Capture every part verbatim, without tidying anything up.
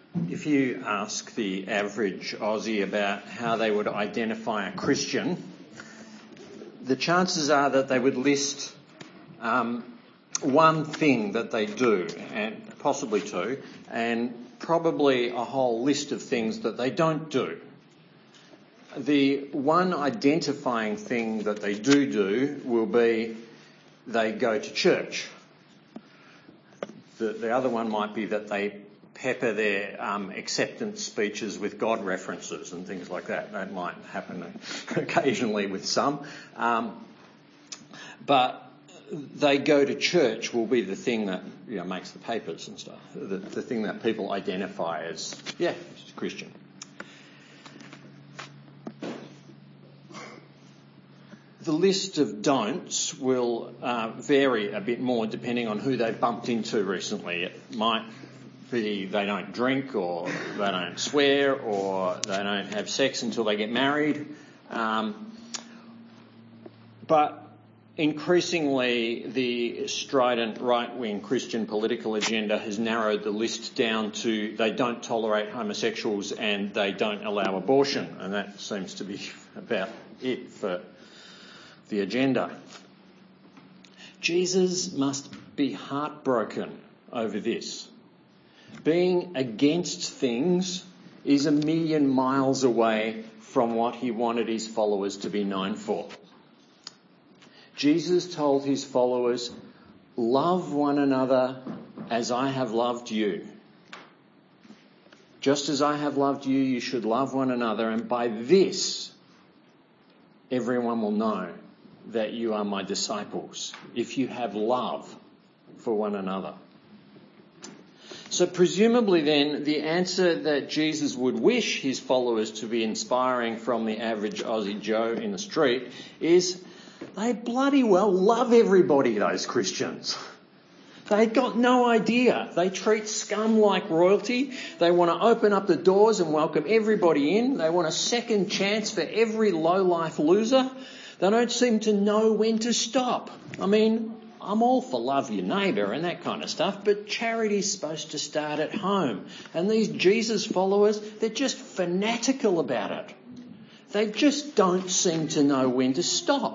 If you ask the average Aussie about how they would identify a Christian, the chances are that they would list um, one thing that they do, and possibly two, and probably a whole list of things that they don't do. The one identifying thing that they do do will be they go to church. The, the other one might be that they pepper their um, acceptance speeches with God references and things like that. That might happen occasionally with some. Um, but they go to church will be the thing that, you know, makes the papers and stuff. The, the thing that people identify as, yeah, it's Christian. The list of don'ts will uh, vary a bit more depending on who they've bumped into recently. It might be they don't drink, or they don't swear, or they don't have sex until they get married. Um, but increasingly, the strident right-wing Christian political agenda has narrowed the list down to they don't tolerate homosexuals and they don't allow abortion, and that seems to be about it for the agenda. Jesus must be heartbroken over this. Being against things is a million miles away from what he wanted his followers to be known for. Jesus told his followers, "Love one another as I have loved you. Just as I have loved you, you should love one another, and by this everyone will know that you are my disciples, if you have love for one another." So presumably then, the answer that Jesus would wish his followers to be inspiring from the average Aussie Joe in the street is they bloody well love everybody, those Christians. They've got no idea. They treat scum like royalty. They want to open up the doors and welcome everybody in. They want a second chance for every low-life loser. They don't seem to know when to stop. I mean, I'm all for love your neighbour and that kind of stuff, but charity's supposed to start at home. And these Jesus followers, they're just fanatical about it. They just don't seem to know when to stop.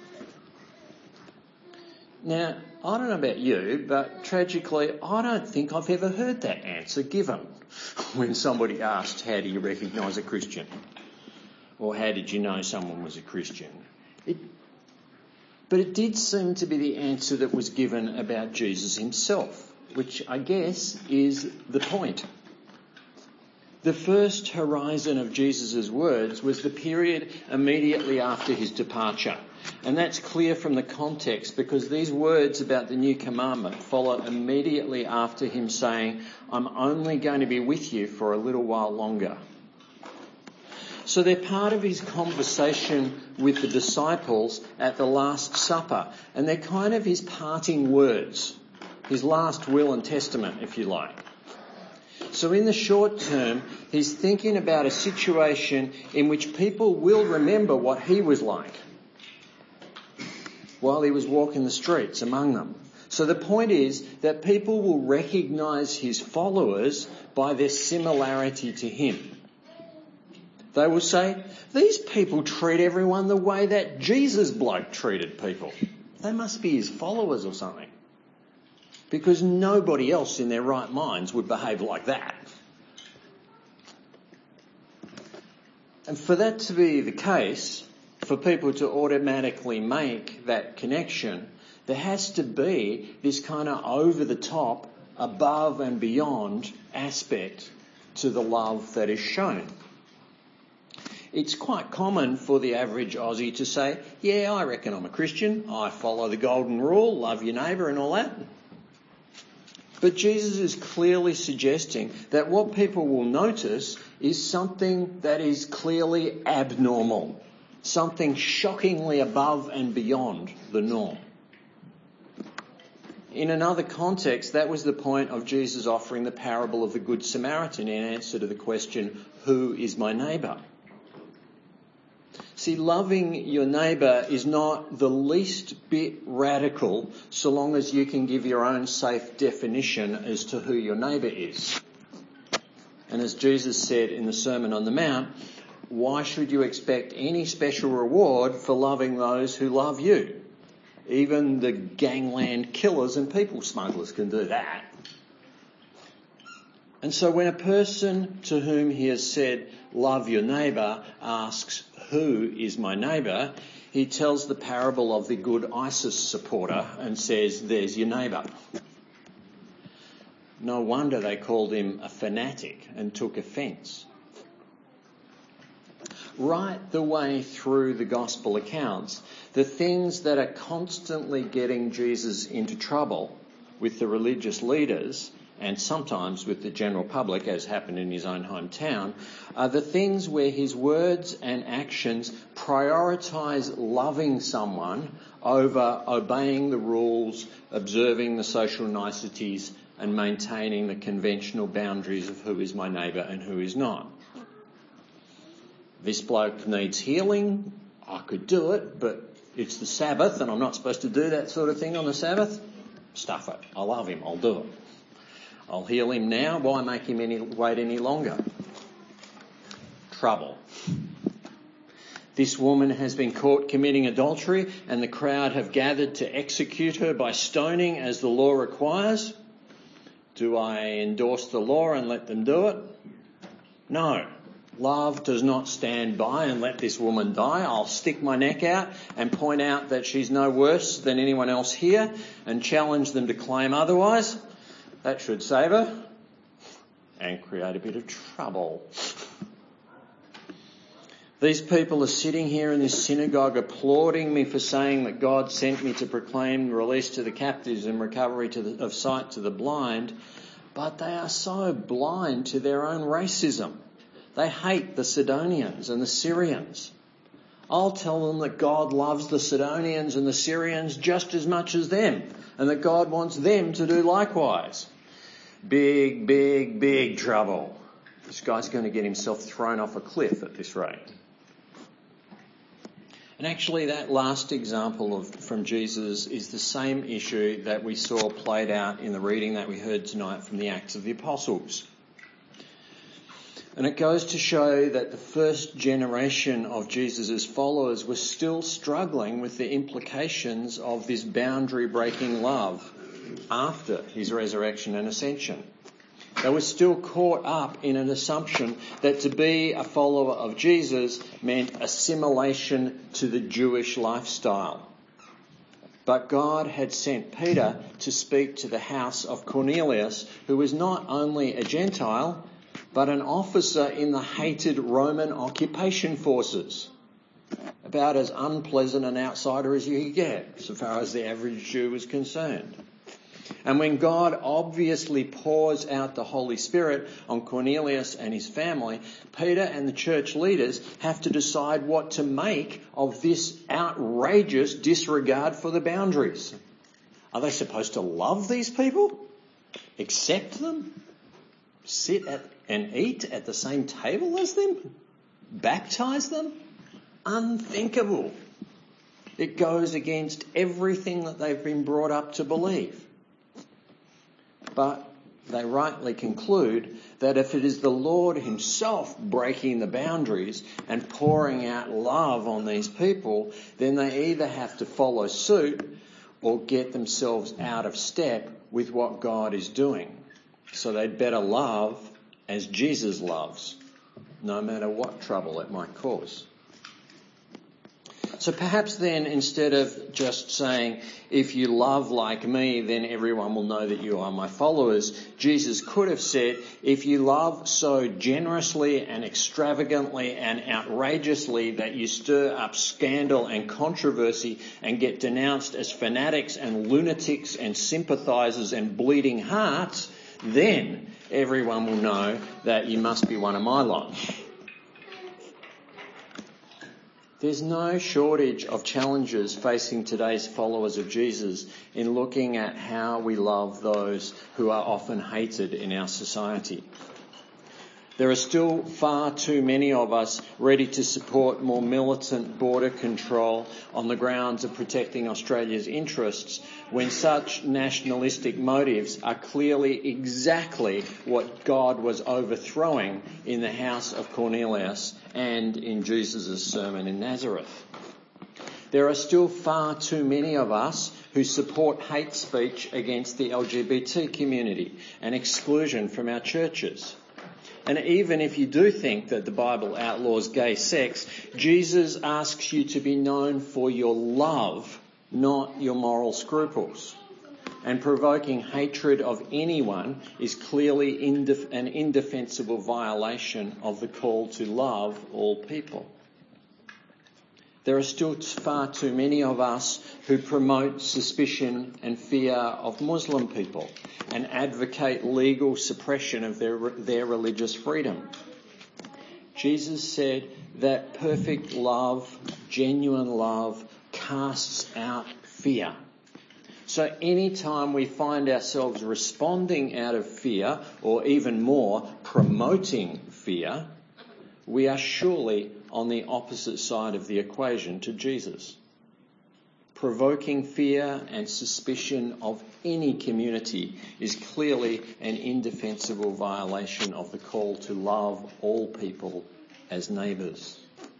Now, I don't know about you, but tragically, I don't think I've ever heard that answer given when somebody asked, how do you recognise a Christian? Or how did you know someone was a Christian? It, but it did seem to be the answer that was given about Jesus himself, which I guess is the point. The first horizon of Jesus' words was the period immediately after his departure. And that's clear from the context, because these words about the new commandment follow immediately after him saying, "I'm only going to be with you for a little while longer." So they're part of his conversation with the disciples at the Last Supper, and they're kind of his parting words, his last will and testament, if you like. So in the short term, he's thinking about a situation in which people will remember what he was like while he was walking the streets among them. So the point is that people will recognise his followers by their similarity to him. They will say, these people treat everyone the way that Jesus bloke treated people. They must be his followers or something. Because nobody else in their right minds would behave like that. And for that to be the case, for people to automatically make that connection, there has to be this kind of over-the-top, above and beyond aspect to the love that is shown. It's quite common for the average Aussie to say, yeah, I reckon I'm a Christian, I follow the golden rule, love your neighbour and all that. But Jesus is clearly suggesting that what people will notice is something that is clearly abnormal, something shockingly above and beyond the norm. In another context, that was the point of Jesus offering the parable of the Good Samaritan in answer to the question, who is my neighbour? See, loving your neighbour is not the least bit radical so long as you can give your own safe definition as to who your neighbour is. And as Jesus said in the Sermon on the Mount, why should you expect any special reward for loving those who love you? Even the gangland killers and people smugglers can do that. And so when a person to whom he has said, love your neighbour, asks, who is my neighbour, he tells the parable of the good ISIS supporter and says, there's your neighbour. No wonder they called him a fanatic and took offence. Right the way through the gospel accounts, the things that are constantly getting Jesus into trouble with the religious leaders and sometimes with the general public, as happened in his own hometown, are the things where his words and actions prioritise loving someone over obeying the rules, observing the social niceties and maintaining the conventional boundaries of who is my neighbour and who is not. This bloke needs healing. I could do it, but it's the Sabbath and I'm not supposed to do that sort of thing on the Sabbath. Stuff it. I love him. I'll do it. I'll heal him now. Why make him any, wait any longer? Trouble. This woman has been caught committing adultery and the crowd have gathered to execute her by stoning as the law requires. Do I endorse the law and let them do it? No. Love does not stand by and let this woman die. I'll stick my neck out and point out that she's no worse than anyone else here and challenge them to claim otherwise. That should save her and create a bit of trouble. These people are sitting here in this synagogue applauding me for saying that God sent me to proclaim release to the captives and recovery to the, of sight to the blind, but they are so blind to their own racism. They hate the Sidonians and the Syrians. I'll tell them that God loves the Sidonians and the Syrians just as much as them, and that God wants them to do likewise. Big, big, big trouble. This guy's going to get himself thrown off a cliff at this rate. And actually that last example of, from Jesus is the same issue that we saw played out in the reading that we heard tonight from the Acts of the Apostles. And it goes to show that the first generation of Jesus' followers were still struggling with the implications of this boundary-breaking love after his resurrection and ascension. They were still caught up in an assumption that to be a follower of Jesus meant assimilation to the Jewish lifestyle. But God had sent Peter to speak to the house of Cornelius, who was not only a Gentile, but an officer in the hated Roman occupation forces. About as unpleasant an outsider as you could get, so far as the average Jew was concerned. And when God obviously pours out the Holy Spirit on Cornelius and his family, Peter and the church leaders have to decide what to make of this outrageous disregard for the boundaries. Are they supposed to love these people? Accept them? Sit at and eat at the same table as them? Baptize them? Unthinkable. It goes against everything that they've been brought up to believe. But they rightly conclude that if it is the Lord himself breaking the boundaries and pouring out love on these people, then they either have to follow suit or get themselves out of step with what God is doing. So they'd better love as Jesus loves, no matter what trouble it might cause. So perhaps then, instead of just saying, if you love like me, then everyone will know that you are my followers, Jesus could have said, if you love so generously and extravagantly and outrageously that you stir up scandal and controversy and get denounced as fanatics and lunatics and sympathisers and bleeding hearts, then everyone will know that you must be one of my lot. There's no shortage of challenges facing today's followers of Jesus in looking at how we love those who are often hated in our society. There are still far too many of us ready to support more militant border control on the grounds of protecting Australia's interests when such nationalistic motives are clearly exactly what God was overthrowing in the house of Cornelius and in Jesus' sermon in Nazareth. There are still far too many of us who support hate speech against the L G B T community and exclusion from our churches. And even if you do think that the Bible outlaws gay sex, Jesus asks you to be known for your love, not your moral scruples. And provoking hatred of anyone is clearly indef- an indefensible violation of the call to love all people. There are still far too many of us who promote suspicion and fear of Muslim people and advocate legal suppression of their, their religious freedom. Jesus said that perfect love, genuine love, casts out fear. So any time we find ourselves responding out of fear, or even more, promoting fear, we are surely on the opposite side of the equation to Jesus. Provoking fear and suspicion of any community is clearly an indefensible violation of the call to love all people as neighbours.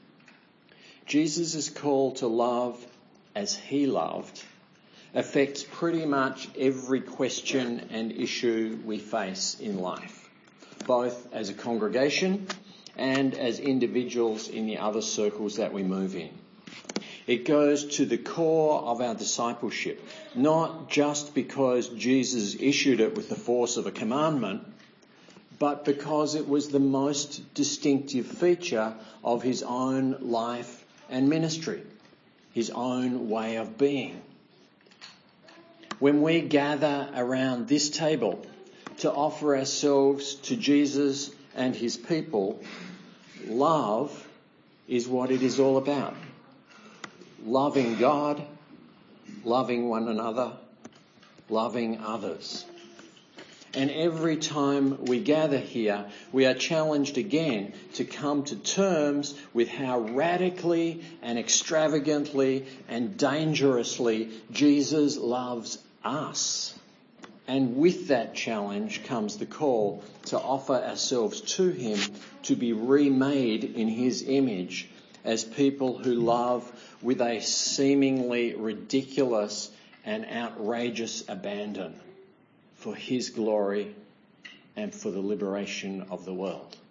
Jesus' call to love as he loved affects pretty much every question and issue we face in life, both as a congregation and as individuals in the other circles that we move in. It goes to the core of our discipleship, not just because Jesus issued it with the force of a commandment, but because it was the most distinctive feature of his own life and ministry, his own way of being. When we gather around this table to offer ourselves to Jesus and his people, love is what it is all about. Loving God, loving one another, loving others. And every time we gather here, we are challenged again to come to terms with how radically and extravagantly and dangerously Jesus loves us. And with that challenge comes the call to offer ourselves to him to be remade in his image as people who love with a seemingly ridiculous and outrageous abandon for his glory and for the liberation of the world.